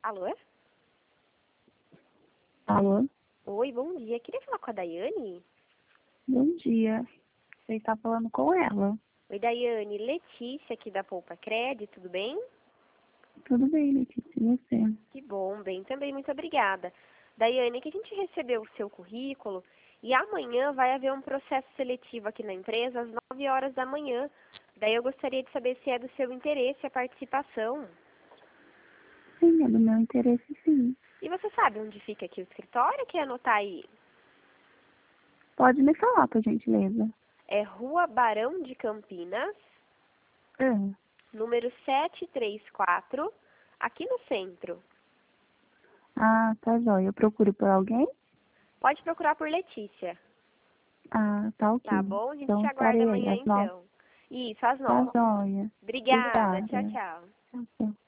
Alô? Alô? Oi, bom dia. Queria falar com a Daiane? Bom dia. Você está falando com ela? Oi, Daiane. Letícia aqui da Poupa Cred, tudo bem? Tudo bem, Letícia, e você? Que bom, bem também, muito obrigada. Daiane, que a gente recebeu o seu currículo e amanhã vai haver um processo seletivo aqui na empresa às 9 horas da manhã. Daí eu gostaria de saber se é do seu interesse a participação. Sim, é do meu interesse, sim. E você sabe onde fica aqui o escritório? Quer anotar aí? Pode me falar, por gentileza. É Rua Barão de Campinas, Ah, número 734, aqui no centro. tá jóia. Eu procuro por alguém? Pode procurar por Letícia, Tá tá ok. bom? A gente te Então, aguarda estarei aí amanhã às 9. então. Isso, às Tá 9. jóia. Obrigada, Obrigada. tchau, tchau. Tchau, tchau.